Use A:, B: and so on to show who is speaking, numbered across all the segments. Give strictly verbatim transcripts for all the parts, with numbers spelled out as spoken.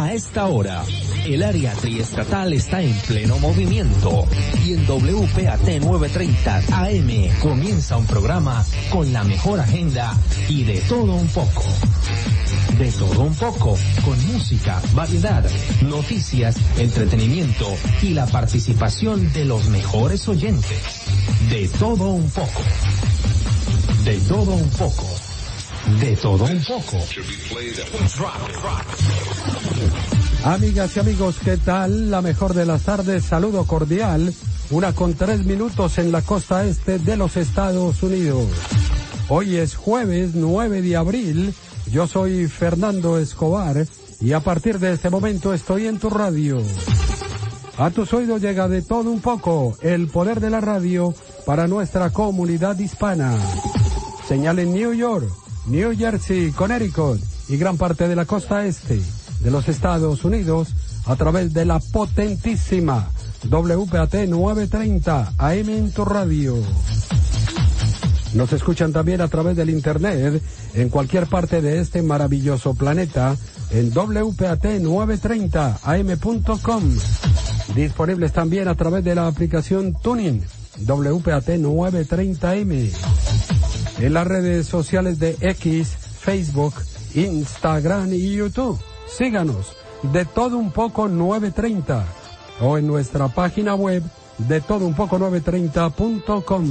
A: A esta hora, el área triestatal está en pleno movimiento y en W P A T novecientos treinta A M comienza un programa con la mejor agenda y de todo un poco. De todo un poco, con música, variedad, noticias, entretenimiento y la participación de los mejores oyentes. De todo un poco. De todo un poco. De todo un poco.
B: Amigas y amigos, ¿qué tal? La mejor de las tardes, saludo cordial. Una con tres minutos en la costa este de los Estados Unidos. Hoy es jueves nueve de abril. Yo soy Fernando Escobar y a partir de este momento estoy en tu radio. A tus oídos llega de todo un poco el poder de la radio para nuestra comunidad hispana. Señal en New York, New Jersey, Connecticut y gran parte de la costa este de los Estados Unidos a través de la potentísima W P A T novecientos treinta A M en tu radio. Nos escuchan también a través del internet en cualquier parte de este maravilloso planeta en W P A T novecientos treinta A M punto com. Disponibles también a través de la aplicación Tuning W P A T novecientos treinta A M. En las redes sociales de X, Facebook, Instagram y YouTube. Síganos, de todo un poco novecientos treinta, o en nuestra página web de todo un poco novecientos treinta punto com.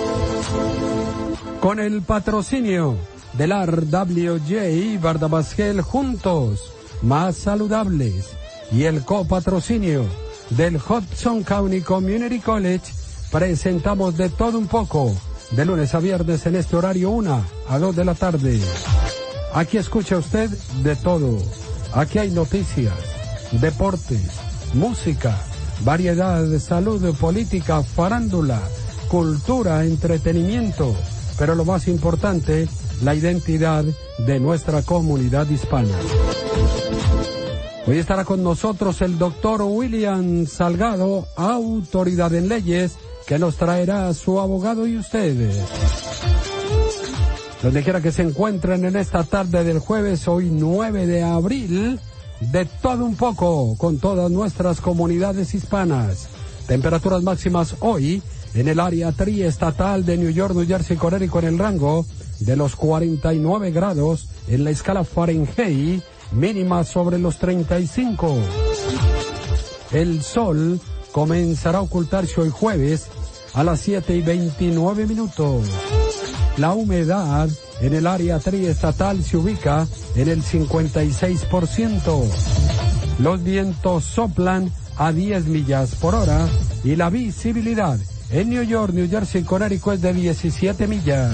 B: Con el patrocinio del R W J Bardabasquel Juntos, más saludables, y el copatrocinio del Hudson County Community College, presentamos de todo un poco, de lunes a viernes en este horario una a dos de la tarde. Aquí escucha usted de todo. Aquí hay noticias, deportes, música, variedad, salud, política, farándula, cultura, entretenimiento, pero lo más importante, la identidad de nuestra comunidad hispana. Hoy estará con nosotros el doctor William Salgado, autoridad en leyes, que nos traerá a su abogado y ustedes. Donde quiera que se encuentren en esta tarde del jueves, hoy nueve de abril, de todo un poco, con todas nuestras comunidades hispanas. Temperaturas máximas hoy en el área triestatal de New York, New Jersey, Connecticut, en el rango de los cuarenta y nueve grados en la escala Fahrenheit, mínima sobre los treinta y cinco. El sol comenzará a ocultarse hoy jueves a las siete y veintinueve minutos. La humedad en el área triestatal se ubica en el cincuenta y seis por ciento. Los vientos soplan a diez millas por hora y la visibilidad en New York, New Jersey, Connecticut es de diecisiete millas.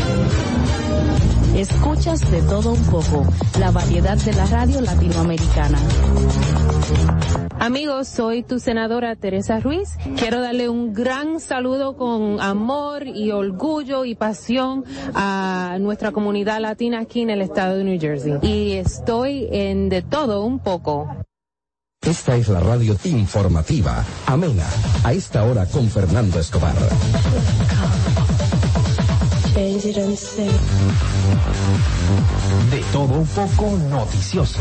C: Escuchas de todo un poco, la variedad de la radio latinoamericana.
D: Amigos, soy tu senadora Teresa Ruiz. Quiero darle un gran saludo con amor y orgullo y pasión a nuestra comunidad latina aquí en el estado de New Jersey. Y estoy en de todo un poco.
A: Esta es la radio informativa, amena, a esta hora con Fernando Escobar. De todo un poco noticioso.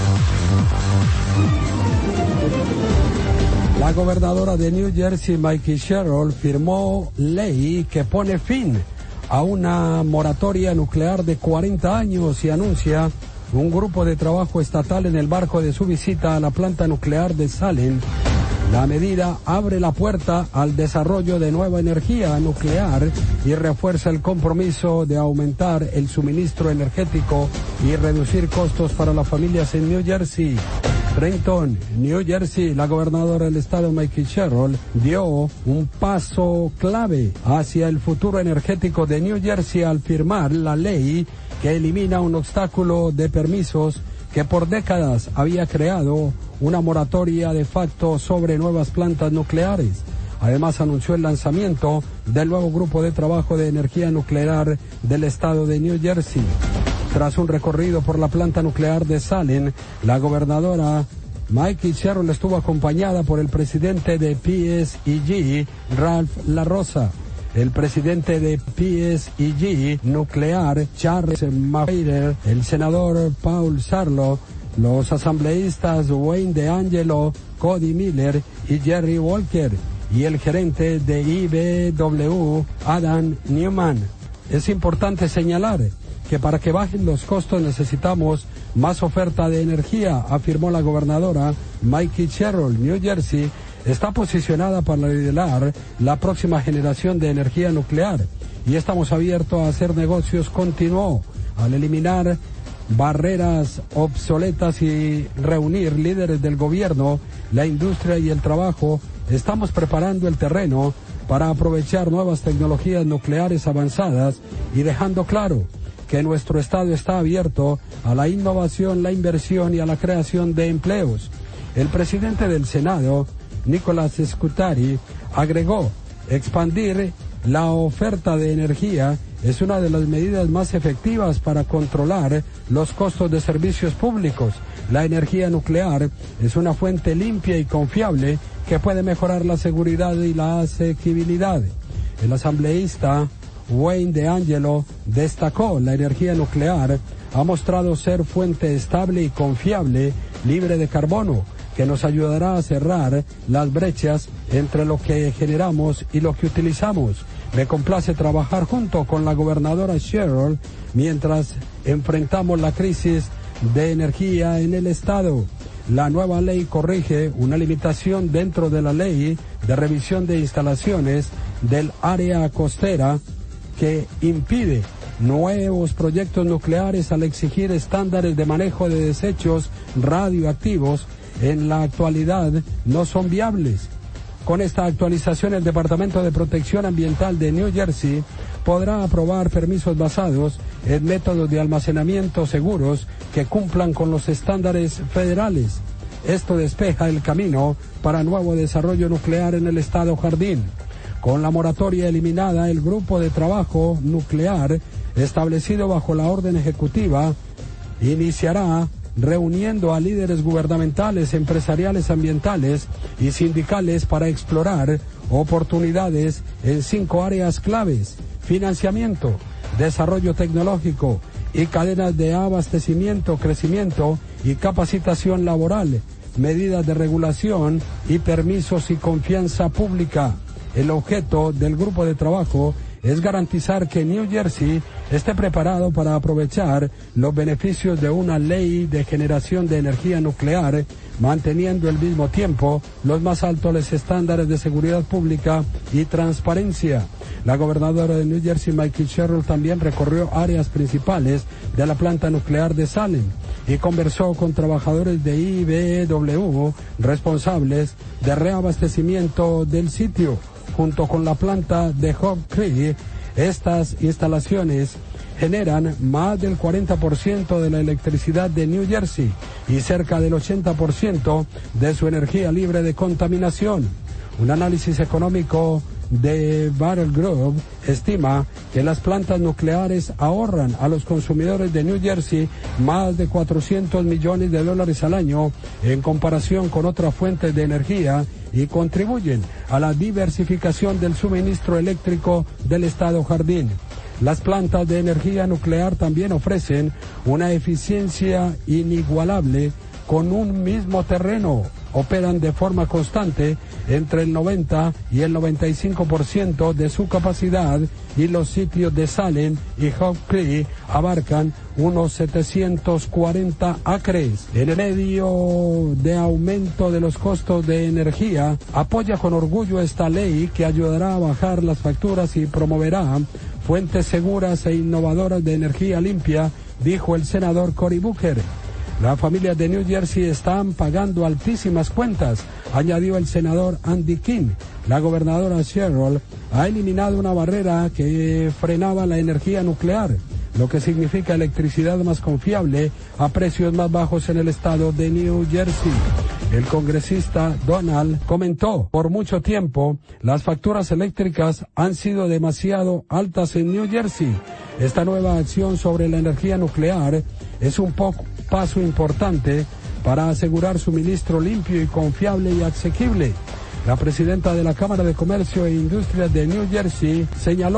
B: La gobernadora de New Jersey, Mikey Sherrill, firmó ley que pone fin a una moratoria nuclear de cuarenta años y anuncia un grupo de trabajo estatal en el marco de su visita a la planta nuclear de Salem. La medida abre la puerta al desarrollo de nueva energía nuclear y refuerza el compromiso de aumentar el suministro energético y reducir costos para las familias en New Jersey. Trenton, New Jersey, la gobernadora del estado, Mikey Sherrill, dio un paso clave hacia el futuro energético de New Jersey al firmar la ley que elimina un obstáculo de permisos que por décadas había creado una moratoria de facto sobre nuevas plantas nucleares. Además, anunció el lanzamiento del nuevo grupo de trabajo de energía nuclear del estado de New Jersey. Tras un recorrido por la planta nuclear de Salem, la gobernadora Mikey Sherrill estuvo acompañada por el presidente de P S E G, Ralph LaRosa, el presidente de P S E G Nuclear, Charles McFadden, el senador Paul Sarlo, los asambleístas Wayne DeAngelo, Cody Miller y Jerry Walker, y el gerente de I B W, Adam Newman. Es importante señalar que para que bajen los costos necesitamos más oferta de energía, afirmó la gobernadora Mikie Sherrill. New Jersey está posicionada para liderar la próxima generación de energía nuclear y estamos abiertos a hacer negocios, continuó, al eliminar barreras obsoletas y reunir líderes del gobierno, la industria y el trabajo. Estamos preparando el terreno para aprovechar nuevas tecnologías nucleares avanzadas y dejando claro que nuestro estado está abierto a la innovación, la inversión y a la creación de empleos. El presidente del Senado, Nicholas Scutari, agregó, expandir la oferta de energía es una de las medidas más efectivas para controlar los costos de servicios públicos. La energía nuclear es una fuente limpia y confiable que puede mejorar la seguridad y la asequibilidad. El asambleísta Wayne DeAngelo destacó, la energía nuclear ha mostrado ser fuente estable y confiable, libre de carbono, que nos ayudará a cerrar las brechas entre lo que generamos y lo que utilizamos. Me complace trabajar junto con la gobernadora Sherrill mientras enfrentamos la crisis de energía en el estado. La nueva ley corrige una limitación dentro de la ley de revisión de instalaciones del área costera que impide nuevos proyectos nucleares al exigir estándares de manejo de desechos radioactivos. En la actualidad no son viables. Con esta actualización, el Departamento de Protección Ambiental de New Jersey podrá aprobar permisos basados en métodos de almacenamiento seguros que cumplan con los estándares federales. Esto despeja el camino para nuevo desarrollo nuclear en el estado Jardín. Con la moratoria eliminada, el grupo de trabajo nuclear establecido bajo la orden ejecutiva iniciará reuniendo a líderes gubernamentales, empresariales, ambientales y sindicales para explorar oportunidades en cinco áreas claves: financiamiento, desarrollo tecnológico y cadenas de abastecimiento, crecimiento y capacitación laboral, medidas de regulación y permisos y confianza pública. El objeto del grupo de trabajo es garantizar que New Jersey esté preparado para aprovechar los beneficios de una ley de generación de energía nuclear, manteniendo al mismo tiempo los más altos estándares de seguridad pública y transparencia. La gobernadora de New Jersey, Mikie Sherrill, también recorrió áreas principales de la planta nuclear de Salem y conversó con trabajadores de I B W responsables de reabastecimiento del sitio. Junto con la planta de Hope Creek, estas instalaciones generan más del cuarenta por ciento de la electricidad de New Jersey y cerca del ochenta por ciento de su energía libre de contaminación. Un análisis económico de Battle Group estima que las plantas nucleares ahorran a los consumidores de New Jersey más de cuatrocientos millones de dólares al año en comparación con otras fuentes de energía y contribuyen a la diversificación del suministro eléctrico del estado Jardín. Las plantas de energía nuclear también ofrecen una eficiencia inigualable con un mismo terreno. Operan de forma constante entre el noventa y el noventa y cinco por ciento de su capacidad y los sitios de Salem y Hope Creek abarcan unos setecientos cuarenta acres. En el medio de aumento de los costos de energía, apoya con orgullo esta ley que ayudará a bajar las facturas y promoverá fuentes seguras e innovadoras de energía limpia, dijo el senador Cory Booker. Las familias de New Jersey están pagando altísimas cuentas, añadió el senador Andy King. La gobernadora Sherrill ha eliminado una barrera que frenaba la energía nuclear, lo que significa electricidad más confiable a precios más bajos en el estado de New Jersey. El congresista Donald comentó, por mucho tiempo, las facturas eléctricas han sido demasiado altas en New Jersey. Esta nueva acción sobre la energía nuclear es un poco paso importante para asegurar suministro limpio y confiable y asequible. La presidenta de la Cámara de Comercio e Industria de New Jersey señaló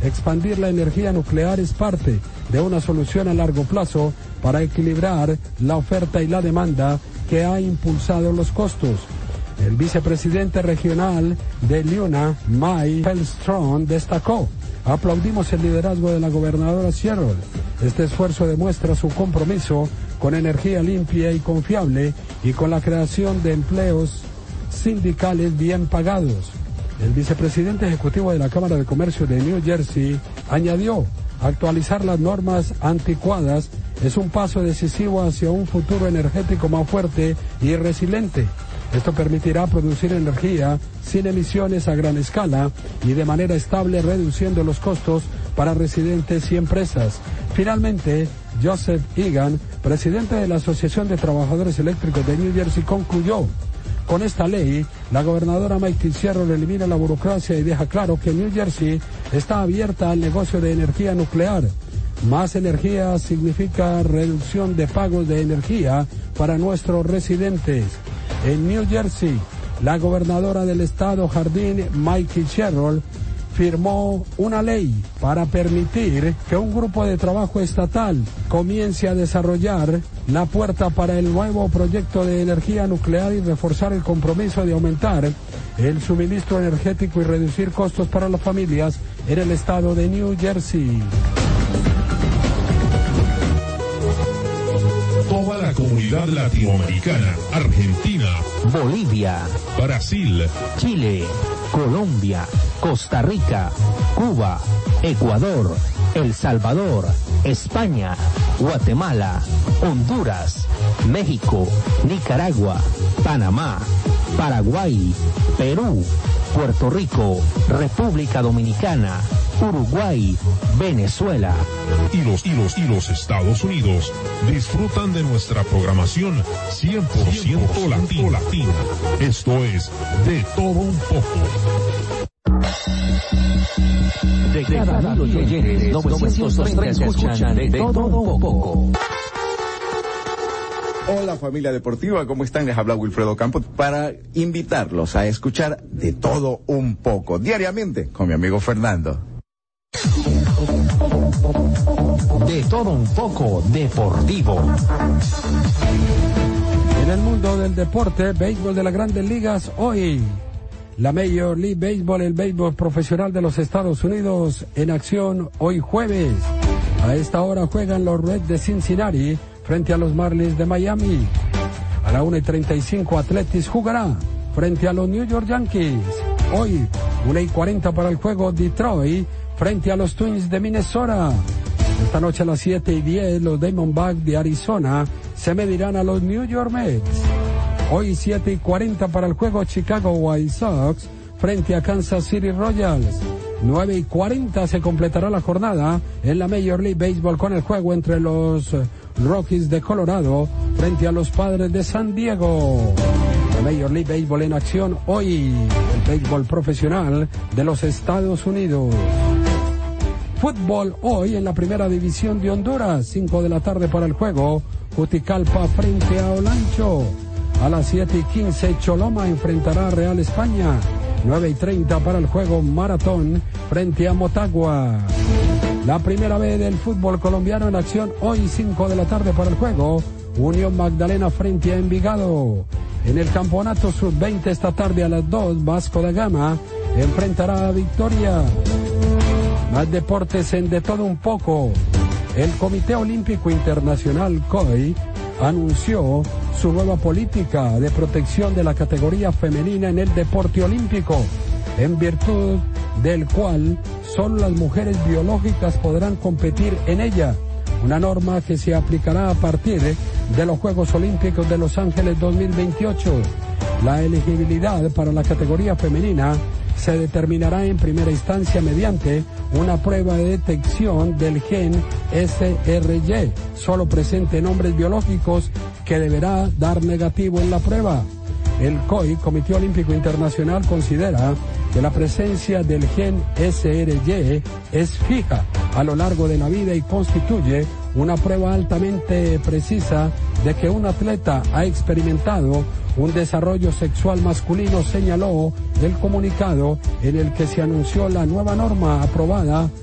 B: expandir la energía nuclear es parte de una solución a largo plazo para equilibrar la oferta y la demanda que ha impulsado los costos. El vicepresidente regional de Liuna, Mike Hellstrom, destacó: aplaudimos el liderazgo de la gobernadora Sherrill. Este esfuerzo demuestra su compromiso con energía limpia y confiable y con la creación de empleos sindicales bien pagados. El vicepresidente ejecutivo de la Cámara de Comercio de New Jersey añadió: actualizar las normas anticuadas es un paso decisivo hacia un futuro energético más fuerte y resiliente. Esto permitirá producir energía sin emisiones a gran escala y de manera estable, reduciendo los costos para residentes y empresas. Finalmente, Joseph Egan, presidente de la Asociación de Trabajadores Eléctricos de New Jersey, concluyó: con esta ley, la gobernadora Mike Sherrill elimina la burocracia y deja claro que New Jersey está abierta al negocio de energía nuclear. Más energía significa reducción de pagos de energía para nuestros residentes. En New Jersey, la gobernadora del estado Jardín, Mike Sherrill, firmó una ley para permitir que un grupo de trabajo estatal comience a desarrollar la puerta para el nuevo proyecto de energía nuclear y reforzar el compromiso de aumentar el suministro energético y reducir costos para las familias en el estado de New Jersey.
E: Toda la comunidad latinoamericana, Argentina,
A: Bolivia,
E: Brasil,
A: Chile, Colombia, Costa Rica, Cuba, Ecuador, El Salvador, España, Guatemala, Honduras, México, Nicaragua, Panamá, Paraguay, Perú, Puerto Rico, República Dominicana, Uruguay, Venezuela
E: y los, y los, y los Estados Unidos disfrutan de nuestra programación cien por ciento latina. latina. Esto es De Todo Un Poco.
A: De cada mil oyentes, novecientos treinta escuchan De Todo Un Poco.
F: Hola familia deportiva, ¿cómo están? Les habla Wilfredo Campos para invitarlos a escuchar De Todo Un Poco diariamente con mi amigo Fernando.
A: De Todo Un Poco Deportivo.
B: En el mundo del deporte, béisbol de las Grandes Ligas, hoy la Major League Baseball, el béisbol profesional de los Estados Unidos, en acción hoy jueves. A esta hora juegan los Reds de Cincinnati frente a los Marlins de Miami. A la una y treinta y cinco, Athletics jugará frente a los New York Yankees. Hoy, una y cuarenta para el juego, Detroit frente a los Twins de Minnesota. Esta noche a las siete y diez, los Diamondbacks de Arizona se medirán a los New York Mets. Hoy siete y cuarenta para el juego, Chicago White Sox frente a Kansas City Royals. nueve y cuarenta se completará la jornada en la Major League Baseball con el juego entre los Rockies de Colorado frente a los Padres de San Diego. La Major League Baseball en acción hoy, el béisbol profesional de los Estados Unidos. Fútbol hoy en la primera división de Honduras, cinco de la tarde para el juego, Juticalpa frente a Olancho. A las siete y quince, Choloma enfrentará a Real España. nueve y treinta para el juego, Maratón frente a Motagua. La primera vez del fútbol colombiano en acción hoy, cinco de la tarde para el juego, Unión Magdalena frente a Envigado. En el campeonato sub veinte esta tarde a las dos, Vasco da Gama enfrentará a Victoria. Más deportes en De Todo Un Poco. El Comité Olímpico Internacional C O I anunció su nueva política de protección de la categoría femenina en el deporte olímpico, en virtud del cual solo las mujeres biológicas podrán competir en ella. Una norma que se aplicará a partir de los Juegos Olímpicos de Los Ángeles dos mil veintiocho. La elegibilidad para la categoría femenina se determinará en primera instancia mediante una prueba de detección del gen S R Y, solo presente en hombres biológicos, que deberá dar negativo en la prueba. El C O I, Comité Olímpico Internacional, considera que la presencia del gen S R Y es fija a lo largo de la vida y constituye una prueba altamente precisa de que un atleta ha experimentado un desarrollo sexual masculino, señaló el comunicado en el que se anunció la nueva norma aprobada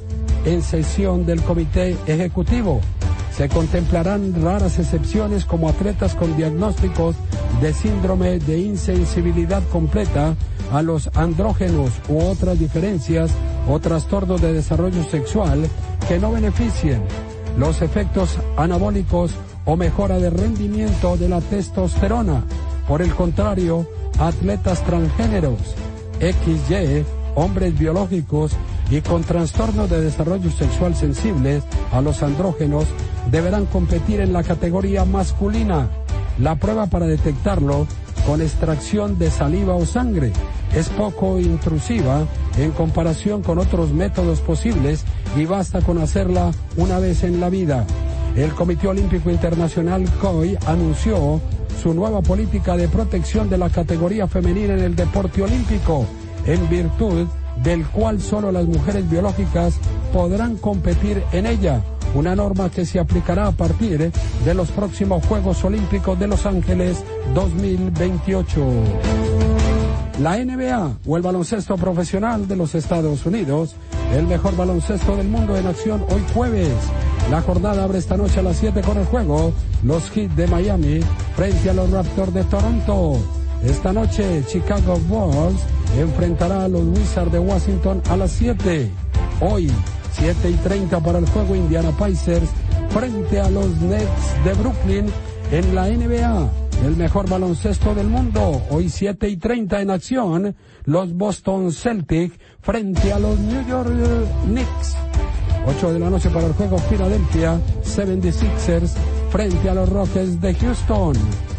B: en sesión del Comité Ejecutivo. Se contemplarán raras excepciones como atletas con diagnósticos de síndrome de insensibilidad completa a los andrógenos u otras diferencias o trastornos de desarrollo sexual que no beneficien los efectos anabólicos o mejora de rendimiento de la testosterona. Por el contrario, atletas transgéneros, equis ye, hombres biológicos y con trastornos de desarrollo sexual sensibles a los andrógenos deberán competir en la categoría masculina. La prueba para detectarlo con extracción de saliva o sangre es poco intrusiva en comparación con otros métodos posibles y basta con hacerla una vez en la vida. El Comité Olímpico Internacional C O I anunció su nueva política de protección de la categoría femenina en el deporte olímpico, en virtud del cual solo las mujeres biológicas podrán competir en ella, una norma que se aplicará a partir de los próximos Juegos Olímpicos de Los Ángeles dos mil veintiocho. La N B A, o el baloncesto profesional de los Estados Unidos, el mejor baloncesto del mundo en acción hoy jueves. La jornada abre esta noche a las siete con el juego los Heat de Miami frente a los Raptors de Toronto. Esta noche Chicago Bulls enfrentará a los Wizards de Washington a las siete. Hoy, siete y treinta para el juego Indiana Pacers frente a los Nets de Brooklyn en la N B A. El mejor baloncesto del mundo. Hoy siete y treinta en acción los Boston Celtics frente a los New York Knicks. ocho de la noche para el juego Philadelphia setenta y seis ers frente a los Rockets de Houston.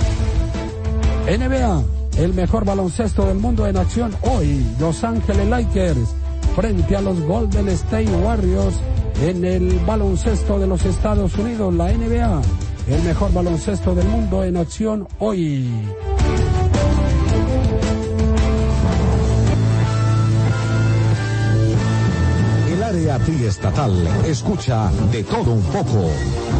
B: N B A, el mejor baloncesto del mundo en acción hoy. Los Ángeles Lakers frente a los Golden State Warriors en el baloncesto de los Estados Unidos, la N B A. El mejor baloncesto del mundo en acción hoy.
A: El área triestatal escucha de todo un poco.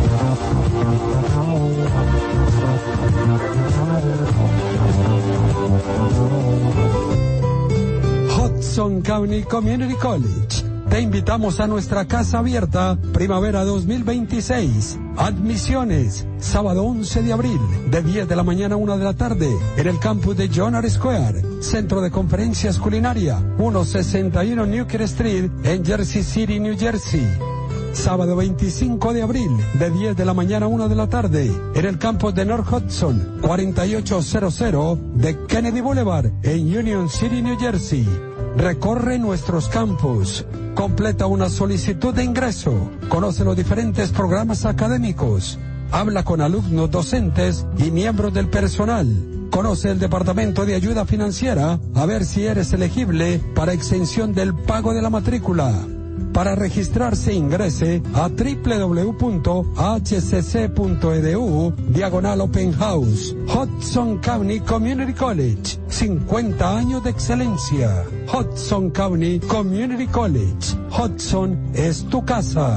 B: Hudson County Community College. Te invitamos a nuestra casa abierta Primavera dos mil veintiséis. Admisiones, sábado once de abril, de diez de la mañana a una de la tarde, en el campus de John R. Square, Centro de Conferencias Culinaria, ciento sesenta y uno Newkirk Street, en Jersey City, New Jersey. Sábado veinticinco de abril, de diez de la mañana a una de la tarde, en el campus de North Hudson, cuarenta y ocho cero de Kennedy Boulevard, en Union City, New Jersey. Recorre nuestros campus, completa una solicitud de ingreso, conoce los diferentes programas académicos, habla con alumnos, docentes y miembros del personal, conoce el Departamento de Ayuda Financiera a ver si eres elegible para exención del pago de la matrícula. Para registrarse ingrese a doble u doble u doble u punto h c c punto e d u diagonal open house. Hudson County Community College, cincuenta años de excelencia. Hudson County Community College. Hudson es tu casa.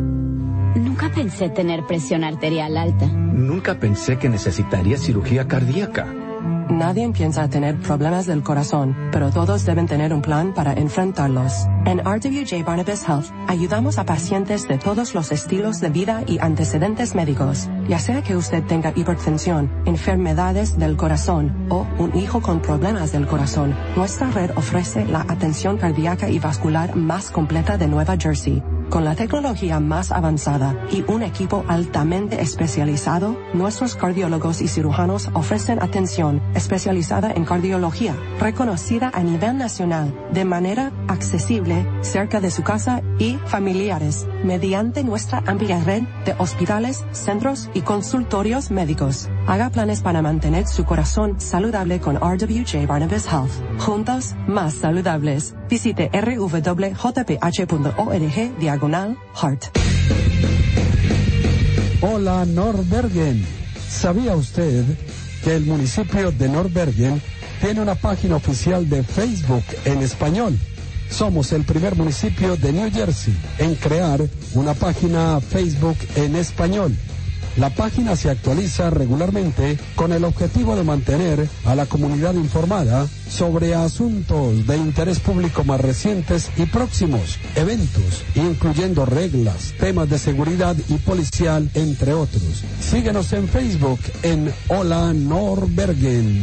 C: Nunca pensé tener presión arterial alta.
G: Nunca pensé que necesitaría cirugía cardíaca.
H: Nadie piensa tener problemas del corazón, pero todos deben tener un plan para enfrentarlos. En R W J Barnabas Health, ayudamos a pacientes de todos los estilos de vida y antecedentes médicos, ya sea que usted tenga hipertensión, enfermedades del corazón o un hijo con problemas del corazón. Nuestra red ofrece la atención cardíaca y vascular más completa de Nueva Jersey. Con la tecnología más avanzada y un equipo altamente especializado, nuestros cardiólogos y cirujanos ofrecen atención especializada en cardiología, reconocida a nivel nacional, de manera accesible, cerca de su casa y familiares, mediante nuestra amplia red de hospitales, centros y consultorios médicos. Haga planes para mantener su corazón saludable con R W J Barnabas Health. Juntos, más saludables. Visite r w w punto j p h punto org diagonal heart.
B: Hola Norbergen. ¿Sabía usted que el municipio de Norbergen tiene una página oficial de Facebook en español? Somos el primer municipio de New Jersey en crear una página Facebook en español. La página se actualiza regularmente con el objetivo de mantener a la comunidad informada sobre asuntos de interés público más recientes y próximos, eventos, incluyendo reglas, temas de seguridad y policial, entre otros. Síguenos en Facebook en Hola Norbergen.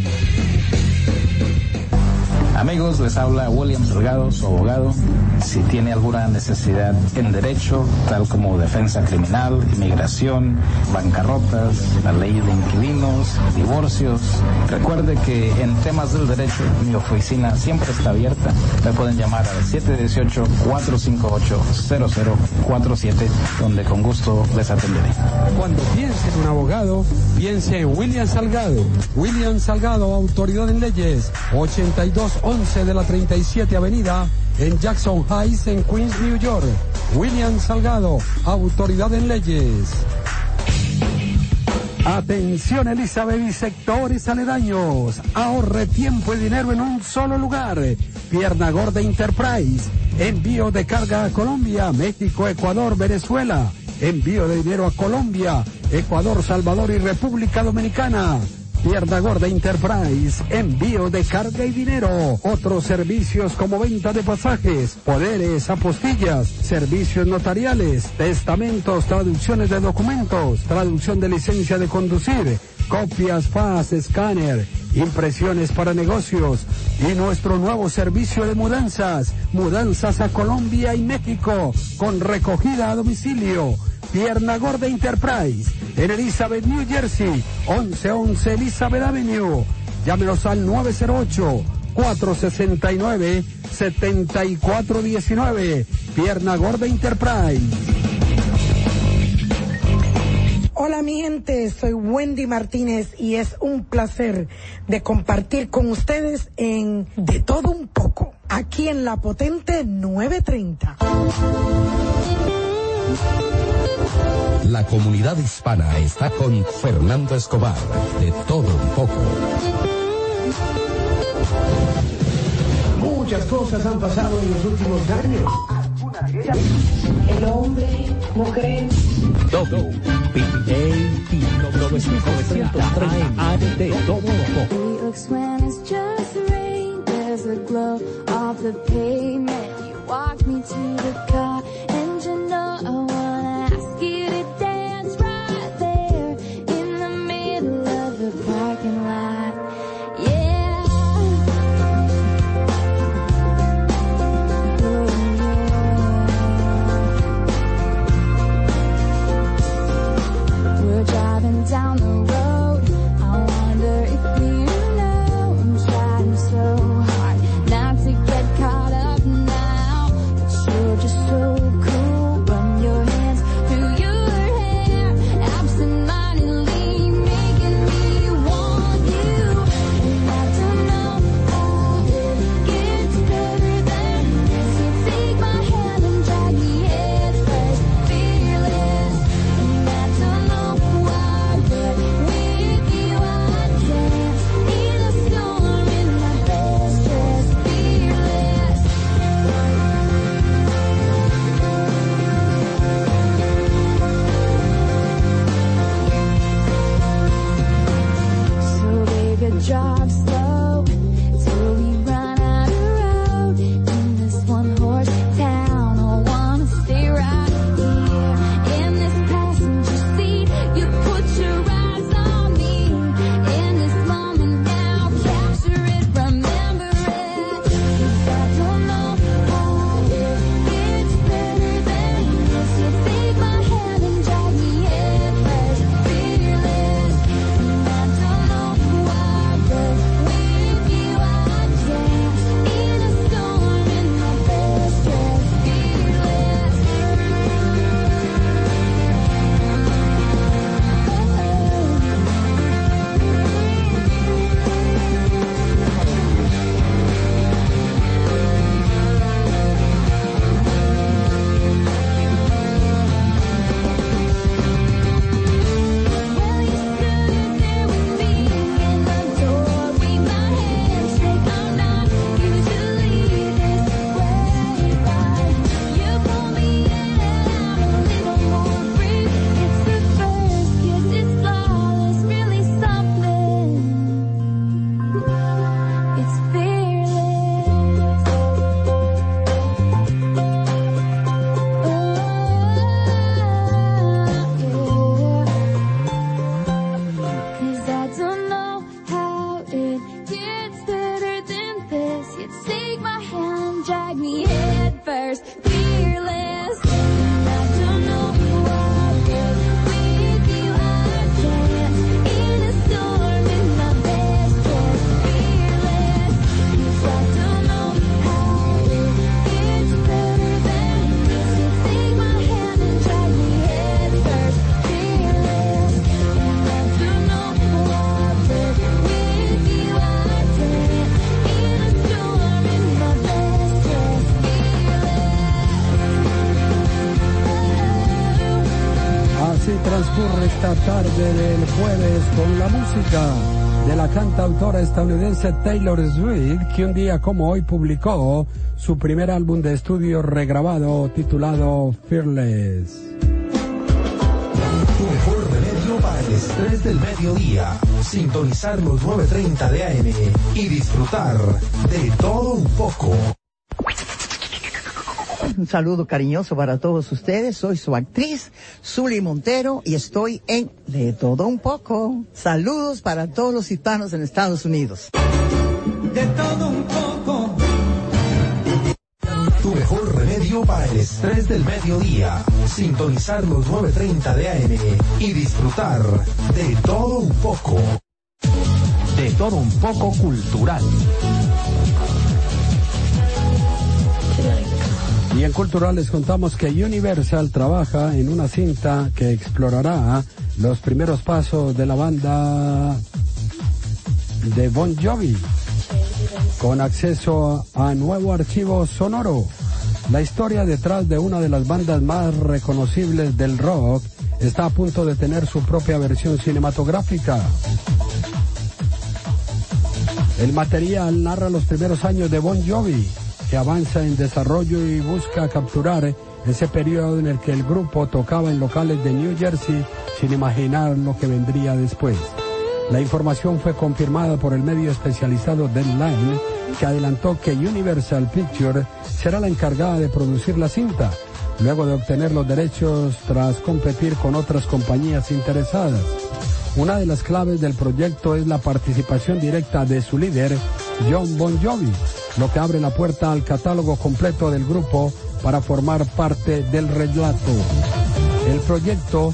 I: Amigos, les habla William Salgado, su abogado. Si tiene alguna necesidad en derecho, tal como defensa criminal, inmigración, bancarrotas, la ley de inquilinos, divorcios, recuerde que en temas del derecho mi oficina siempre está abierta. Me pueden llamar al siete uno ocho, cuatro cinco ocho, cero cero cuatro siete, donde con gusto les atenderé.
B: Cuando piense en un abogado, piense en William Salgado. William Salgado, autoridad en leyes, ochenta y dos once de la treinta y siete Avenida, en Jackson Heights, en Queens, New York. William Salgado, autoridad en leyes. Atención, Elizabeth y sectores aledaños. Ahorre tiempo y dinero en un solo lugar. Pierna Gorda Enterprise. Envío de carga a Colombia, México, Ecuador, Venezuela. Envío de dinero a Colombia, Ecuador, Salvador y República Dominicana. Pierna Gorda Enterprise, envío de carga y dinero. Otros servicios como venta de pasajes, poderes, apostillas, servicios notariales, testamentos, traducciones de documentos, traducción de licencia de conducir, copias, fax, escáner, impresiones para negocios y nuestro nuevo servicio de mudanzas, mudanzas a Colombia y México con recogida a domicilio. Pierna Gorda Enterprise, en Elizabeth, New Jersey, once once Elizabeth Avenue. Llámenos al nueve cero ocho, cuatro seis nueve, siete cuatro uno nueve. Pierna Gorda Enterprise.
J: Hola mi gente, soy Wendy Martínez y es un placer de compartir con ustedes en De Todo Un Poco, aquí en la potente nueve treinta.
A: La comunidad hispana está con Fernando Escobar, De Todo Un Poco.
K: Muchas cosas han pasado en los últimos años.
L: El hombre no cree.
A: W P A T novecientos treinta A M de Todo Un Poco.
M: Down the road, I wonder if you know I'm trying so hard not to get caught up now, but you're just so cool. Run your hands through your hair, absent-mindedly making me want you. And I don't know how it gets better than this. You take my hand and drag me head first, fearless. And I don't know why, but with you I dance in the storm in my best dress, fearless. So baby, drive slow till we run out of road in this one-horse town. I wanna stay right here in this passenger seat. You put your eyes on me in this moment now. Capture it, remember it. 'Cause I don't know how it gets better than this. You take my hand and drag me head first, fearless. And I don't know why, but
B: esta tarde del jueves con la música de la cantautora estadounidense Taylor Swift, que un día como hoy publicó su primer álbum de estudio regrabado titulado Fearless.
A: Tu mejor remedio para el estrés del mediodía. Sintonizar los nueve treinta de A M y disfrutar de todo un poco.
N: Un saludo cariñoso para todos ustedes. Soy su actriz, Zuli Montero, y estoy en De Todo Un Poco. Saludos para todos los hispanos en Estados Unidos.
A: De todo un poco. Tu mejor remedio para el estrés del mediodía. Sintonizar los nueve treinta de A M y disfrutar de todo un poco. De todo un poco cultural.
B: Y en Cultural les contamos que Universal trabaja en una cinta que explorará los primeros pasos de la banda de Bon Jovi, con acceso a nuevo archivo sonoro. La historia detrás de una de las bandas más reconocibles del rock está a punto de tener su propia versión cinematográfica. El material narra los primeros años de Bon Jovi, que avanza en desarrollo y busca capturar ese periodo en el que el grupo tocaba en locales de New Jersey sin imaginar lo que vendría después. La información fue confirmada por el medio especializado Deadline, que adelantó que Universal Pictures será la encargada de producir la cinta, luego de obtener los derechos tras competir con otras compañías interesadas. Una de las claves del proyecto es la participación directa de su líder, Jon Bon Jovi, lo que abre la puerta al catálogo completo del grupo para formar parte del relato. El proyecto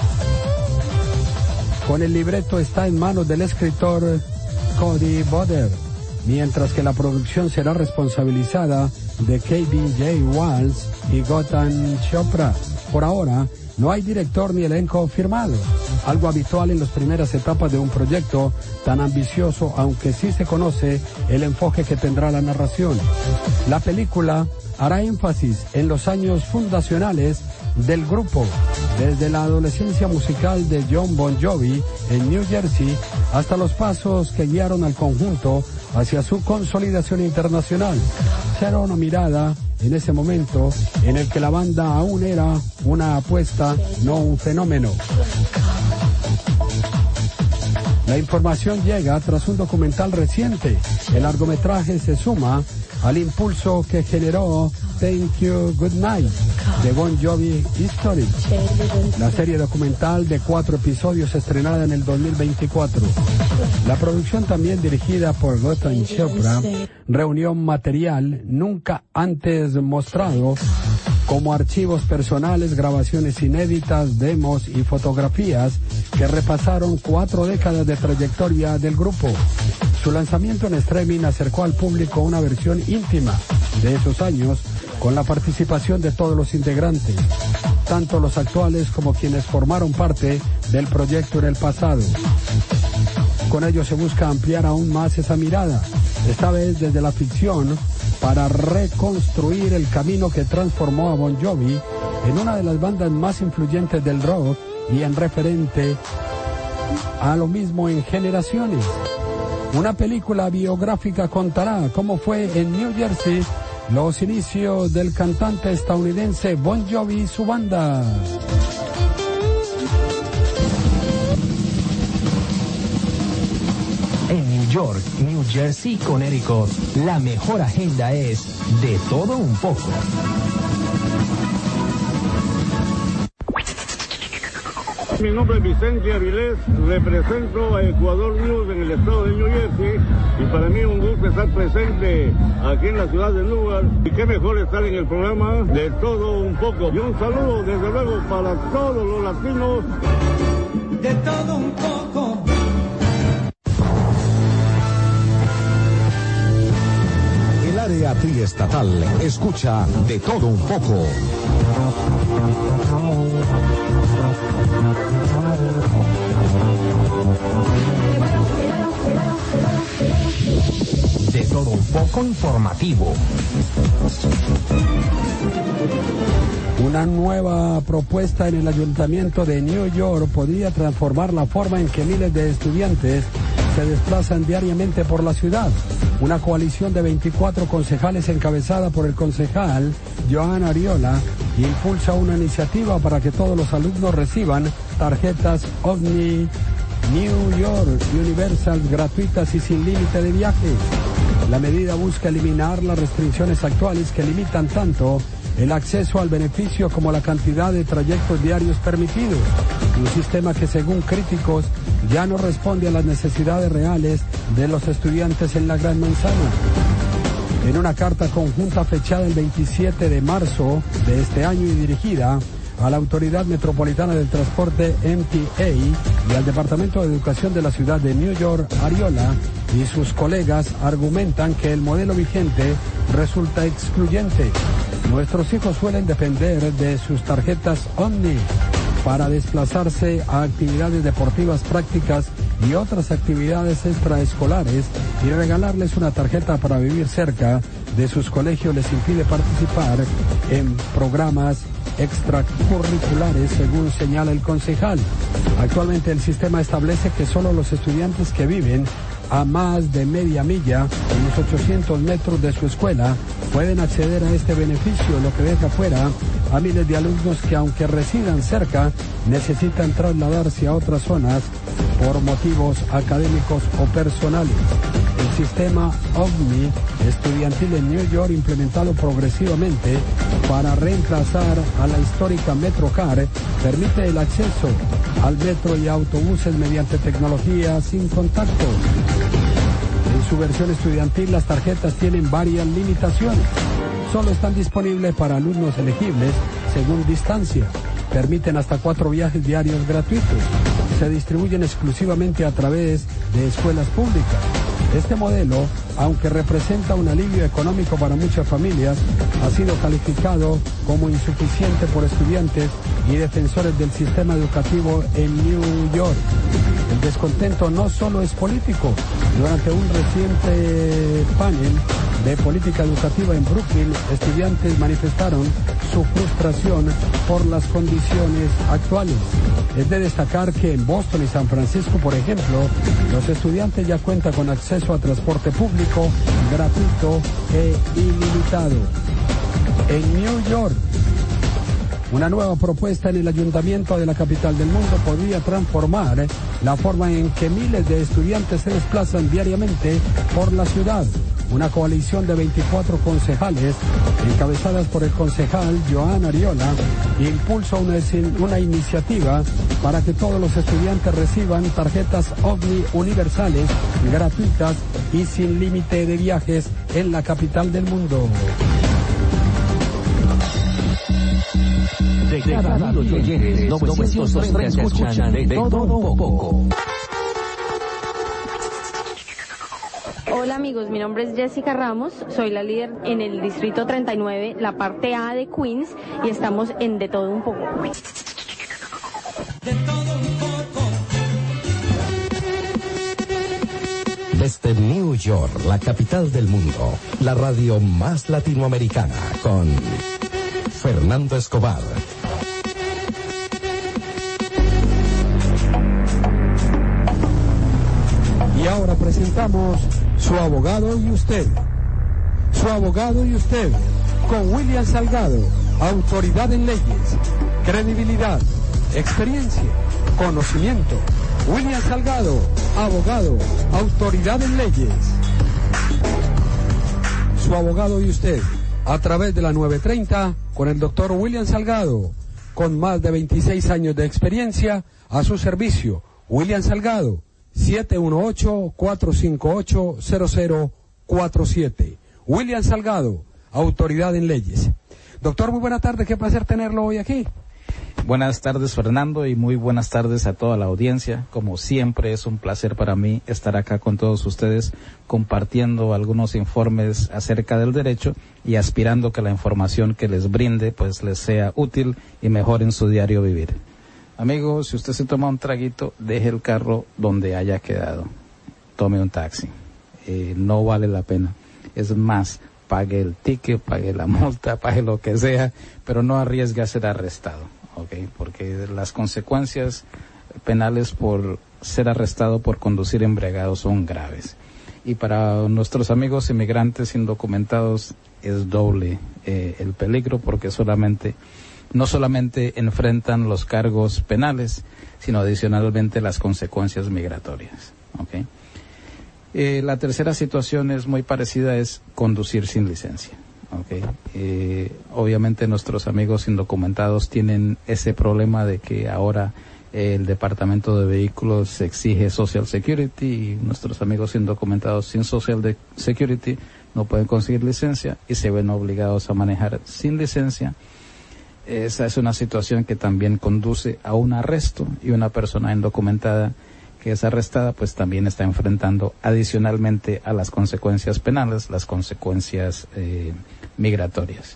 B: con el libreto está en manos del escritor Cody Boder, mientras que la producción será responsabilizada de K B J Walsh y Gautam Chopra. Por ahora, no hay director ni elenco firmado, algo habitual en las primeras etapas de un proyecto tan ambicioso, aunque sí se conoce el enfoque que tendrá la narración. La película hará énfasis en los años fundacionales del grupo, desde la adolescencia musical de Jon Bon Jovi en New Jersey hasta los pasos que guiaron al conjunto hacia su consolidación internacional. Será una mirada en ese momento en el que la banda aún era una apuesta, no un fenómeno. La información llega tras un documental reciente. El largometraje se suma al impulso que generó Thank You Good Night de Bon Jovi History, la serie documental de cuatro episodios estrenada en el dos mil veinticuatro. La producción, también dirigida por Gautam Chopra, reunió material nunca antes mostrado, como archivos personales, grabaciones inéditas, demos y fotografías que repasaron cuatro décadas de trayectoria del grupo. Su lanzamiento en streaming acercó al público una versión íntima de esos años, con la participación de todos los integrantes, tanto los actuales como quienes formaron parte del proyecto en el pasado. Con ello se busca ampliar aún más esa mirada, esta vez desde la ficción, para reconstruir el camino que transformó a Bon Jovi en una de las bandas más influyentes del rock y en referente a lo mismo en generaciones. Una película biográfica contará cómo fue en New Jersey los inicios del cantante estadounidense Bon Jovi y su banda.
A: En New York, New Jersey y Connecticut, la mejor agenda es De Todo Un Poco.
O: Mi nombre es Vicente Avilés, represento a Ecuador News en el estado de New Jersey y para mí es un gusto estar presente aquí en la ciudad de Newark y qué mejor estar en el programa De Todo Un Poco. Y un saludo desde luego para todos los latinos.
P: De todo un poco.
A: El área triestatal escucha De Todo Un Poco. De Todo Un Poco informativo.
B: Una nueva propuesta en el ayuntamiento de New York podría transformar la forma en que miles de estudiantes se desplazan diariamente por la ciudad. Una coalición de veinticuatro concejales encabezada por el concejal Joan Ariola impulsa una iniciativa para que todos los alumnos reciban tarjetas OVNI New York Universal gratuitas y sin límite de viaje. La medida busca eliminar las restricciones actuales que limitan tanto el acceso al beneficio como la cantidad de trayectos diarios permitidos. Un sistema que, según críticos, ya no responde a las necesidades reales de los estudiantes en la Gran Manzana. En una carta conjunta fechada el veintisiete de marzo de este año y dirigida a la Autoridad Metropolitana del Transporte M T A y al Departamento de Educación de la ciudad de New York, Ariola y sus colegas argumentan que el modelo vigente resulta excluyente. Nuestros hijos suelen depender de sus tarjetas OVNI para desplazarse a actividades deportivas prácticas y otras actividades extraescolares, y regalarles una tarjeta para vivir cerca de sus colegios les impide participar en programas extracurriculares, según señala el concejal. Actualmente el sistema establece que solo los estudiantes que viven a más de media milla, unos ochocientos metros de su escuela, pueden acceder a este beneficio, lo que deja fuera a miles de alumnos que, aunque residan cerca, necesitan trasladarse a otras zonas por motivos académicos o personales. El sistema OVNI estudiantil en New York, implementado progresivamente para reemplazar a la histórica Metrocar, permite el acceso al metro y autobuses mediante tecnología sin contacto. En su versión estudiantil, las tarjetas tienen varias limitaciones. Solo están disponibles para alumnos elegibles según distancia. Permiten hasta cuatro viajes diarios gratuitos. Se distribuyen exclusivamente a través de escuelas públicas. Este modelo, aunque representa un alivio económico para muchas familias, ha sido calificado como insuficiente por estudiantes y defensores del sistema educativo en New York. El descontento no solo es político. Durante un reciente panel de política educativa en Brooklyn, estudiantes manifestaron su frustración por las condiciones actuales. Es de destacar que en Boston y San Francisco, por ejemplo, los estudiantes ya cuentan con acceso a transporte público gratuito e ilimitado. En New York, una nueva propuesta en el ayuntamiento de la capital del mundo podría transformar la forma en que miles de estudiantes se desplazan diariamente por la ciudad. Una coalición de veinticuatro concejales, encabezadas por el concejal Joan Ariola, impulsa una, una iniciativa para que todos los estudiantes reciban tarjetas OVNI universales, gratuitas y sin límite de viajes en la capital del mundo.
A: De cada mil oyentes, novecientos treinta escuchan de todo un poco.
Q: Hola amigos, mi nombre es Jessica Ramos, soy la líder en el distrito treinta y nueve, la parte A de Queens, y estamos en De Todo Un Poco.
P: De todo un poco.
A: Desde New York, la capital del mundo, la radio más latinoamericana, con Fernando Escobar.
B: Y ahora presentamos Su Abogado y Usted. Su Abogado y Usted, con William Salgado, autoridad en leyes, credibilidad, experiencia, conocimiento. William Salgado, abogado, autoridad en leyes. Su Abogado y Usted, a través de la nueve treinta, con el doctor William Salgado, con más de veintiséis años de experiencia, a su servicio. William Salgado, siete uno ocho, cuatro cinco ocho, cero cero cuatro siete. William Salgado, autoridad en leyes. Doctor, muy buena tarde, qué placer tenerlo hoy aquí.
I: Buenas tardes, Fernando, y muy buenas tardes a toda la audiencia. Como siempre, es un placer para mí estar acá con todos ustedes compartiendo algunos informes acerca del derecho y aspirando que la información que les brinde pues les sea útil y mejor en su diario vivir. Amigo, si usted se toma un traguito, deje el carro donde haya quedado. Tome un taxi. Eh, no vale la pena. Es más, pague el ticket, pague la multa, pague lo que sea, pero no arriesgue a ser arrestado, ¿ok? Porque las consecuencias penales por ser arrestado por conducir embriagado son graves. Y para nuestros amigos inmigrantes indocumentados es doble eh, el peligro, porque solamente no solamente enfrentan los cargos penales, sino adicionalmente las consecuencias migratorias, ¿ok? Eh, la tercera situación es muy parecida, es conducir sin licencia, ¿ok? Eh, obviamente nuestros amigos indocumentados tienen ese problema de que ahora eh, el Departamento de Vehículos exige Social Security y nuestros amigos indocumentados sin Social de Security no pueden conseguir licencia y se ven obligados a manejar sin licencia. Esa es una situación que también conduce a un arresto, y una persona indocumentada que es arrestada pues también está enfrentando adicionalmente a las consecuencias penales, las consecuencias eh, migratorias.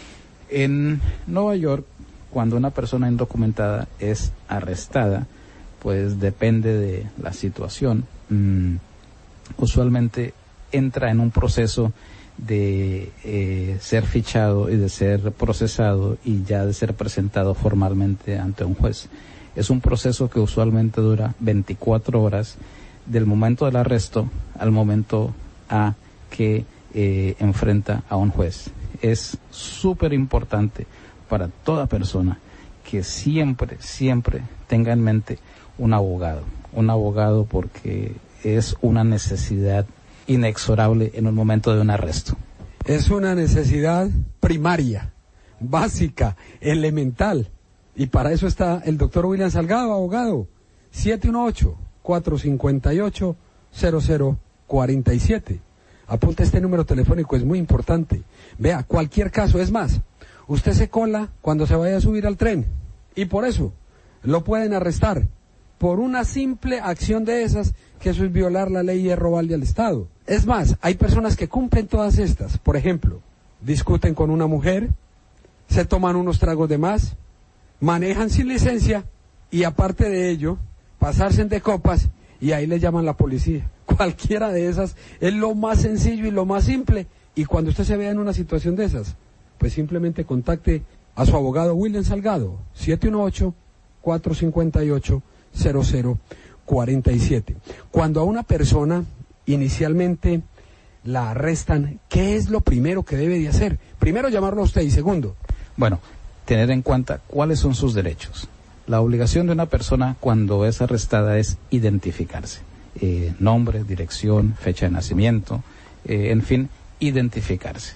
I: En Nueva York, cuando una persona indocumentada es arrestada, pues depende de la situación, mm, usualmente entra en un proceso de eh, ser fichado y de ser procesado y ya de ser presentado formalmente ante un juez. Es un proceso que usualmente dura veinticuatro horas del momento del arresto al momento a que eh, enfrenta a un juez. Es súper importante para toda persona que siempre, siempre tenga en mente un abogado. Un abogado porque es una necesidad inexorable en un momento de un arresto.
B: Es una necesidad primaria, básica, elemental. Y para eso está el doctor William Salgado, abogado. siete uno ocho, cuatro cinco ocho, cero cero cuatro siete. Apunta este número telefónico, es muy importante. Vea, cualquier caso, es más, usted se cola cuando se vaya a subir al tren. Y por eso lo pueden arrestar. Por una simple acción de esas, que eso es violar la ley y es robarle al Estado. Es más, hay personas que cumplen todas estas. Por ejemplo, discuten con una mujer, se toman unos tragos de más, manejan sin licencia y aparte de ello, pasarse de copas y ahí le llaman la policía. Cualquiera de esas es lo más sencillo y lo más simple. Y cuando usted se vea en una situación de esas, pues simplemente contacte a su abogado William Salgado, siete uno ocho, cuatro cinco ocho, cero cero cuatro siete. Cuando a una persona inicialmente la arrestan, ¿qué es lo primero que debe de hacer? Primero, llamarlo a usted, y segundo,
I: bueno, tener en cuenta cuáles son sus derechos. La obligación de una persona cuando es arrestada es identificarse. Eh, nombre, dirección, fecha de nacimiento, eh, en fin, identificarse.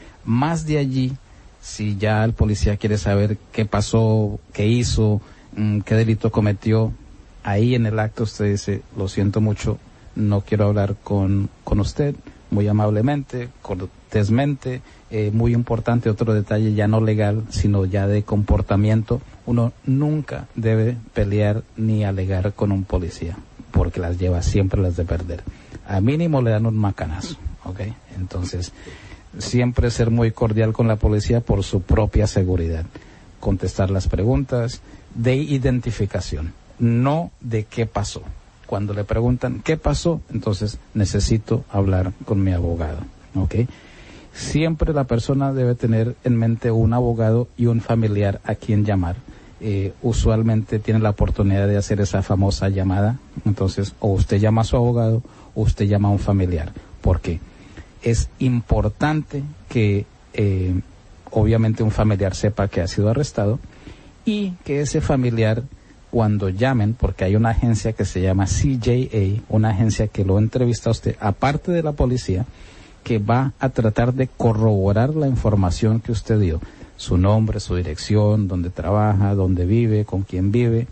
I: Más de allí, si ya el policía quiere saber qué pasó, qué hizo, mmm, qué delito cometió, ahí en el acto usted dice, lo siento mucho, no quiero hablar con, con usted, muy amablemente, cortésmente. Eh, muy importante, otro detalle ya no legal, sino ya de comportamiento, uno nunca debe pelear ni alegar con un policía, porque las lleva siempre las de perder. A mínimo le dan un macanazo, ¿ok? Entonces, siempre ser muy cordial con la policía por su propia seguridad. Contestar las preguntas de identificación, no de qué pasó. Cuando le preguntan qué pasó, entonces necesito hablar con mi abogado, ¿ok? Siempre la persona debe tener en mente un abogado y un familiar a quien llamar. Eh, usualmente tiene la oportunidad de hacer esa famosa llamada. Entonces, o usted llama a su abogado o usted llama a un familiar. ¿Por qué? Es importante que eh, obviamente un familiar sepa que ha sido arrestado y que ese familiar, cuando llamen, porque hay una agencia que se llama C J A, una agencia que lo entrevista a usted, aparte de la policía, que va a tratar de corroborar la información que usted dio, su nombre, su dirección, dónde trabaja, dónde vive, con quién vive.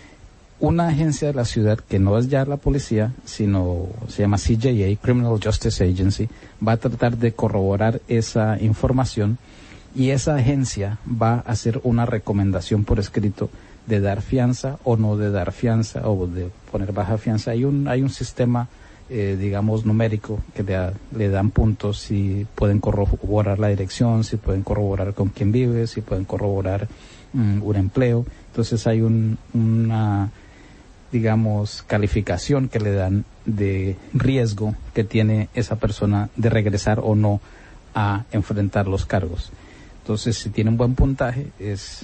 I: Una agencia de la ciudad que no es ya la policía, sino se llama C J A, Criminal Justice Agency, va a tratar de corroborar esa información y esa agencia va a hacer una recomendación por escrito de dar fianza o no de dar fianza o de poner baja fianza. Hay un, hay un sistema Eh, digamos numérico que le, le dan puntos si pueden corroborar la dirección, si pueden corroborar con quién vive, si pueden corroborar um, un empleo. Entonces hay un, una digamos calificación que le dan de riesgo que tiene esa persona de regresar o no a enfrentar los cargos. Entonces, si tiene un buen puntaje, es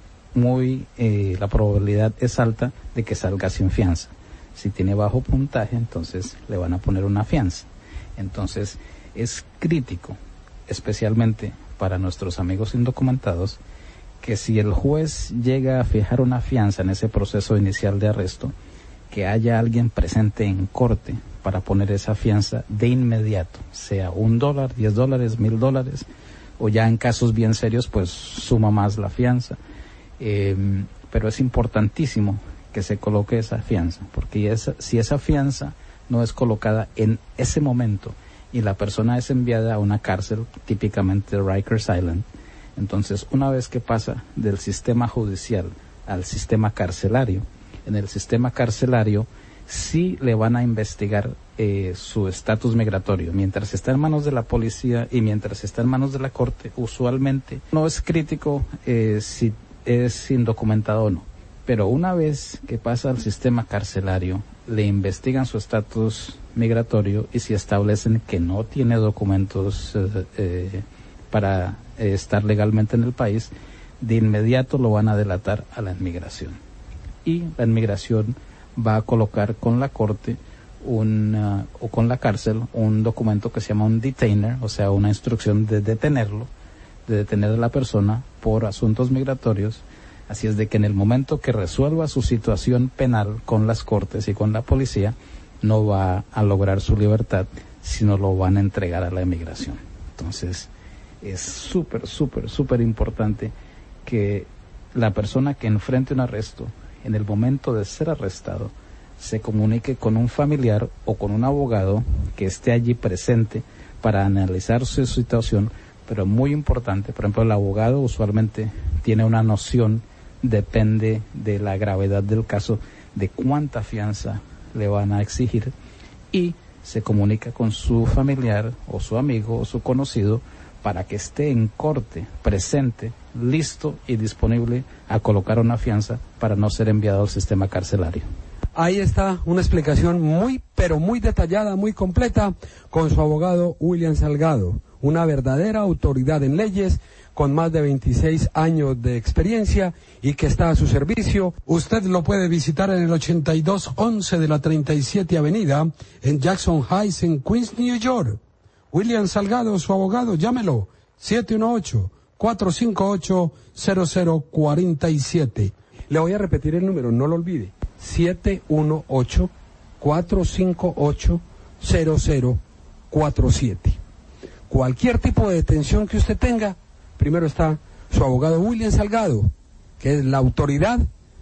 I: muy, eh, la probabilidad es alta de que salga sin fianza. Si tiene bajo puntaje, entonces le van a poner una fianza. Entonces, es crítico, especialmente para nuestros amigos indocumentados, que si el juez llega a fijar una fianza en ese proceso inicial de arresto, que haya alguien presente en corte para poner esa fianza de inmediato, sea un dólar, diez dólares, mil dólares, o ya en casos bien serios, pues suma más la fianza. Eh, pero es importantísimo que se coloque esa fianza, porque esa, si esa fianza no es colocada en ese momento y la persona es enviada a una cárcel, típicamente Rikers Island, entonces una vez que pasa del sistema judicial al sistema carcelario, en el sistema carcelario sí le van a investigar eh, su estatus migratorio. Mientras está en manos de la policía y mientras está en manos de la corte, usualmente no es crítico eh, si es indocumentado o no. Pero una vez que pasa al sistema carcelario, le investigan su estatus migratorio y si establecen que no tiene documentos eh, eh, para eh, estar legalmente en el país, de inmediato lo van a delatar a la inmigración. Y la inmigración va a colocar con la corte un, uh, o con la cárcel un documento que se llama un detainer, o sea, una instrucción de detenerlo, de detener a la persona por asuntos migratorios. Así es de que en el momento que resuelva su situación penal con las cortes y con la policía, no va a lograr su libertad, sino lo van a entregar a la inmigración. Entonces, es súper, súper, súper importante que la persona que enfrente un arresto, en el momento de ser arrestado, se comunique con un familiar o con un abogado que esté allí presente para analizar su situación, pero muy importante, por ejemplo, el abogado usualmente tiene una noción, depende de la gravedad del caso, de cuánta fianza le van a exigir, y se comunica con su familiar o su amigo o su conocido para que esté en corte, presente, listo y disponible a colocar una fianza para no ser enviado al sistema carcelario.
B: Ahí está una explicación muy, pero muy detallada, muy completa, con su abogado William Salgado, una verdadera autoridad en leyes, con más de veintiséis años de experiencia y que está a su servicio. Usted lo puede visitar en el ochenta y dos once de la treinta y siete Avenida, en Jackson Heights, en Queens, New York. William Salgado, su abogado, llámelo, siete uno ocho, cuatro cinco ocho, cero cero cuatro siete. Le voy a repetir el número, no lo olvide, siete uno ocho, cuatro cinco ocho, cero cero cuatro siete. Cualquier tipo de detención que usted tenga, primero está su abogado William Salgado, que es la autoridad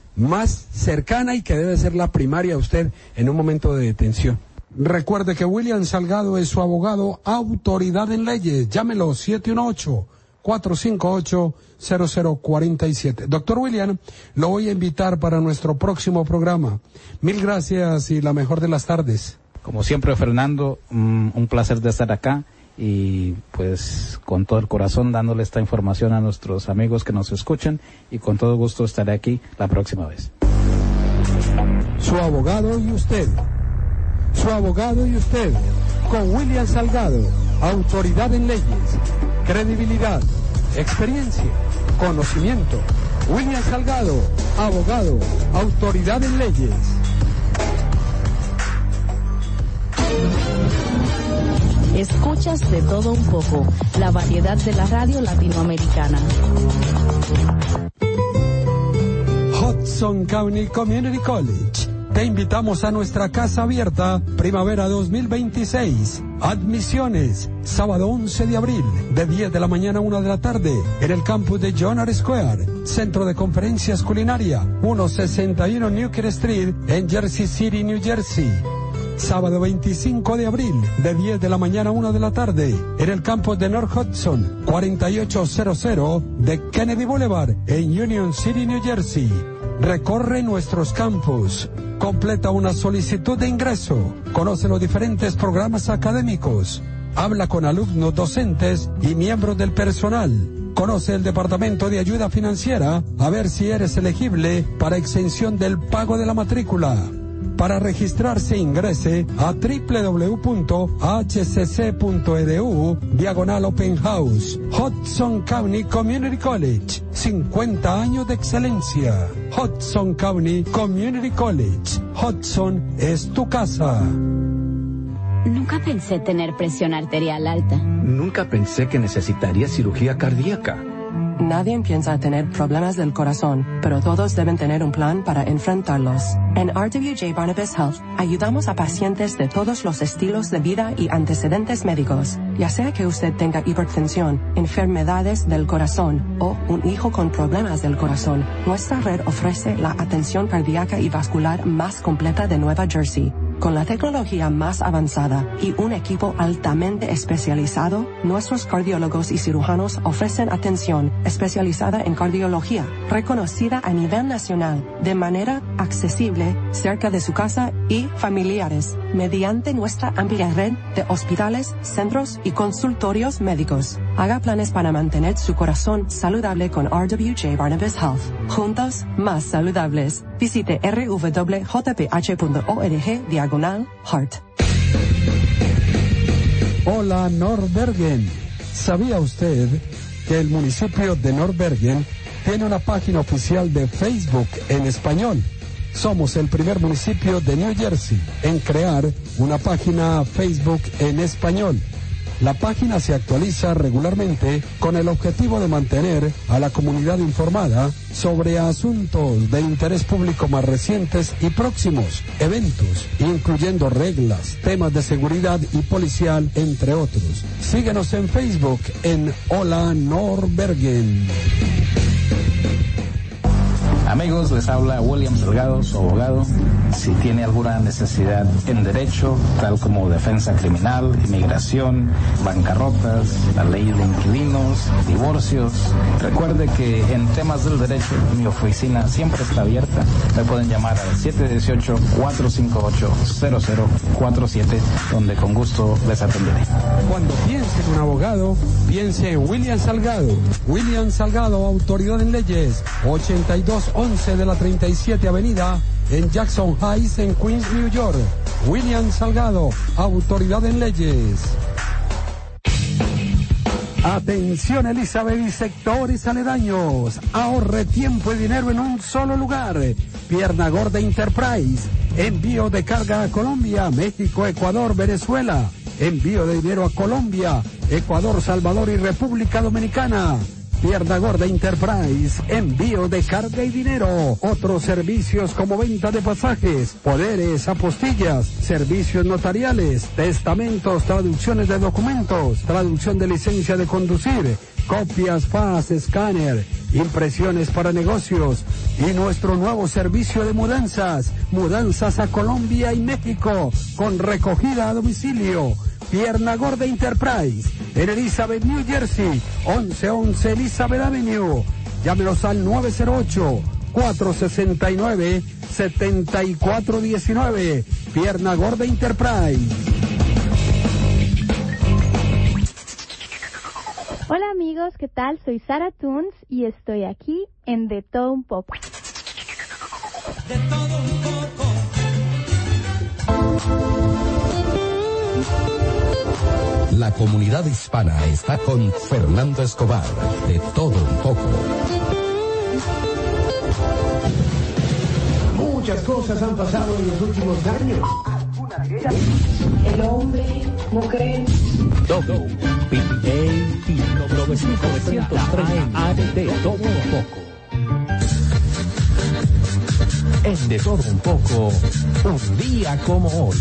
B: más cercana y que debe ser la primaria a usted en un momento de detención. Recuerde que William Salgado es su abogado, autoridad en leyes. Llámelo, siete uno ocho, cuatro cinco ocho, cero cero cuatro siete. Doctor William, lo voy a invitar para nuestro próximo programa. Mil gracias y la mejor de las tardes.
I: Como siempre, Fernando, un placer de estar acá. Y pues con todo el corazón dándole esta información a nuestros amigos que nos escuchan, y con todo gusto estaré aquí la próxima vez.
B: Su abogado y usted, su abogado y usted, con William Salgado, autoridad en leyes, credibilidad, experiencia, conocimiento. William Salgado, abogado, autoridad en leyes.
C: Escuchas de todo un poco, la variedad de la radio latinoamericana.
B: Hudson County Community College. Te invitamos a nuestra casa abierta, Primavera dos mil veintiséis. Admisiones, sábado once de abril, de diez de la mañana a una de la tarde, en el campus de John R. Square, Centro de Conferencias Culinaria, ciento sesenta y uno Newkirk Street, en Jersey City, New Jersey. Sábado veinticinco de abril, de diez de la mañana a una de la tarde, en el campus de North Hudson, cuarenta y ocho cero de Kennedy Boulevard, en Union City, New Jersey. Recorre nuestros campus, completa una solicitud de ingreso, conoce los diferentes programas académicos, habla con alumnos, docentes y miembros del personal. Conoce el Departamento de Ayuda Financiera a ver si eres elegible para exención del pago de la matrícula. Para registrarse ingrese a doble u doble u doble u punto h c c punto e d u diagonal Open House. Hudson County Community College, cincuenta años de excelencia. Hudson County Community College. Hudson es tu casa.
C: Nunca pensé tener presión arterial alta.
G: Nunca pensé que necesitaría cirugía cardíaca.
H: Nadie piensa tener problemas del corazón, pero todos deben tener un plan para enfrentarlos. En R W J Barnabas Health, ayudamos a pacientes de todos los estilos de vida y antecedentes médicos. Ya sea que usted tenga hipertensión, enfermedades del corazón o un hijo con problemas del corazón, nuestra red ofrece la atención cardíaca y vascular más completa de Nueva Jersey. Con la tecnología más avanzada y un equipo altamente especializado, nuestros cardiólogos y cirujanos ofrecen atención especializada en cardiología, reconocida a nivel nacional, de manera accesible, cerca de su casa y familiares, mediante nuestra amplia red de hospitales, centros y consultorios médicos. Haga planes para mantener su corazón saludable con R W J Barnabas Health. Juntos, más saludables. Visite r w j p h punto org diagonal heart.
B: Hola Norbergen. ¿Sabía usted que el municipio de Norbergen tiene una página oficial de Facebook en español? Somos el primer municipio de New Jersey en crear una página Facebook en español. La página se actualiza regularmente con el objetivo de mantener a la comunidad informada sobre asuntos de interés público más recientes y próximos, eventos, incluyendo reglas, temas de seguridad y policial, entre otros. Síguenos en Facebook en Hola Norbergen.
I: Amigos, les habla William Salgado, su abogado. Si tiene alguna necesidad en derecho, tal como defensa criminal, inmigración, bancarrotas, la ley de inquilinos, divorcios, recuerde que en temas del derecho mi oficina siempre está abierta. Me pueden llamar al siete uno ocho, cuatro cinco ocho, cero cero cuatro siete, donde con gusto les atenderé.
B: Cuando piense en un abogado, piense en William Salgado. William Salgado, autoridad en leyes, ochenta y dos once de la treinta y siete Avenida, en Jackson Heights, en Queens, New York. William Salgado, autoridad en leyes. Atención Elizabeth y sectores aledaños. Ahorre tiempo y dinero en un solo lugar. Pierna Gorda Enterprise. Envío de carga a Colombia, México, Ecuador, Venezuela. Envío de dinero a Colombia, Ecuador, Salvador y República Dominicana. Pierna Gorda Enterprise, envío de carga y dinero. Otros servicios como venta de pasajes, poderes, apostillas, servicios notariales, testamentos, traducciones de documentos, traducción de licencia de conducir, copias, fax, escáner, impresiones para negocios y nuestro nuevo servicio de mudanzas, mudanzas a Colombia y México con recogida a domicilio. Pierna Gorda Enterprise, en Elizabeth, New Jersey, once once Elizabeth Avenue. Llámenos al nueve cero ocho, cuatro seis nueve, siete cuatro uno nueve. Pierna Gorda Enterprise.
R: Hola amigos, ¿qué tal? Soy Sara Tunes y estoy aquí en De Todo Un Poco.
P: De todo un poco.
A: La comunidad hispana está con Fernando Escobar, De Todo Un Poco.
K: Muchas cosas han pasado en los últimos años.
L: El hombre no cree.
A: W P A T novecientos treinta De Todo Un Poco. En De Todo Un Poco, un día como hoy.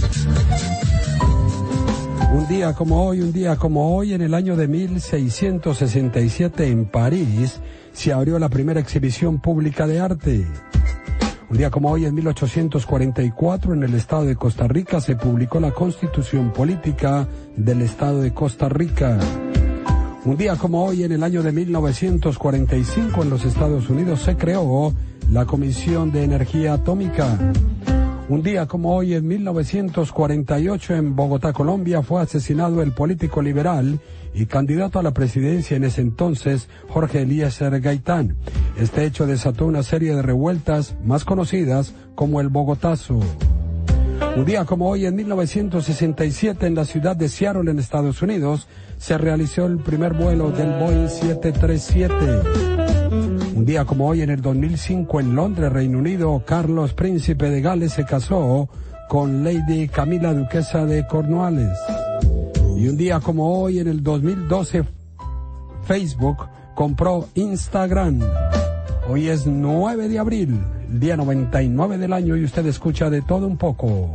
B: Un día como hoy, un día como hoy, en el año de mil seiscientos sesenta y siete en París, se abrió la primera exhibición pública de arte. Un día como hoy, en mil ochocientos cuarenta y cuatro, en el estado de Costa Rica, se publicó la Constitución Política del estado de Costa Rica. Un día como hoy, en el año de mil novecientos cuarenta y cinco, en los Estados Unidos, se creó la Comisión de Energía Atómica. Un día como hoy, en mil novecientos cuarenta y ocho, en Bogotá, Colombia, fue asesinado el político liberal y candidato a la presidencia en ese entonces, Jorge Eliezer Gaitán. Este hecho desató una serie de revueltas más conocidas como el Bogotazo. Un día como hoy, en mil novecientos sesenta y siete, en la ciudad de Seattle, en Estados Unidos, se realizó el primer vuelo del Boeing siete tres siete. Un día como hoy, en el dos mil cinco, en Londres, Reino Unido, Carlos, príncipe de Gales, se casó con Lady Camila, duquesa de Cornualles. Y un día como hoy, en el dos mil doce, Facebook compró Instagram. Hoy es nueve de abril, el día noventa y nueve del año, y usted escucha De Todo Un Poco.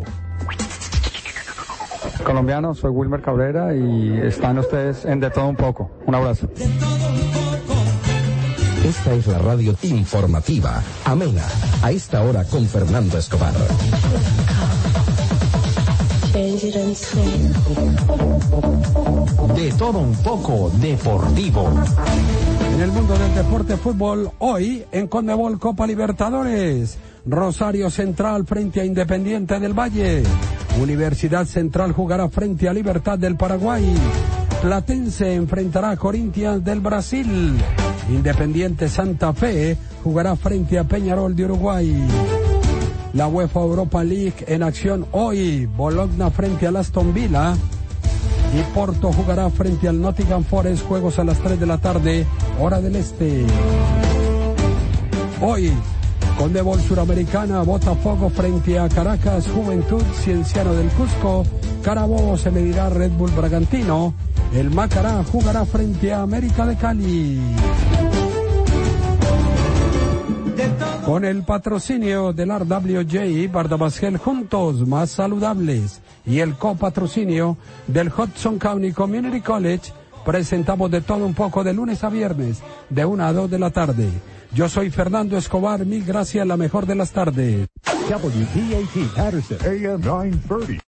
S: Colombiano, soy Wilmer Cabrera y están ustedes en De Todo Un Poco. Un abrazo.
A: Esta es la radio informativa, amena, a esta hora con Fernando Escobar. De Todo Un Poco Deportivo.
B: En el mundo del deporte fútbol, hoy en Conmebol Copa Libertadores, Rosario Central frente a Independiente del Valle, Universidad Central jugará frente a Libertad del Paraguay, Platense enfrentará a Corinthians del Brasil, Independiente Santa Fe jugará frente a Peñarol de Uruguay. La UEFA Europa League en acción hoy, Bologna frente al Aston Villa y Porto jugará frente al Nottingham Forest, juegos a las tres de la tarde, hora del este. Hoy, Conmebol Suramericana, Botafogo frente a Caracas, Juventud Cienciano del Cusco, Carabobo se medirá Red Bull Bragantino, el Macará jugará frente a América de Cali. Con el patrocinio del R W J y Bardabasgel, juntos más saludables, y el copatrocinio del Hudson County Community College, presentamos De Todo Un Poco de lunes a viernes, de una a dos de la tarde. Yo soy Fernando Escobar, mil gracias, la mejor de las tardes.
E: W P A T Patterson, A M nine thirty.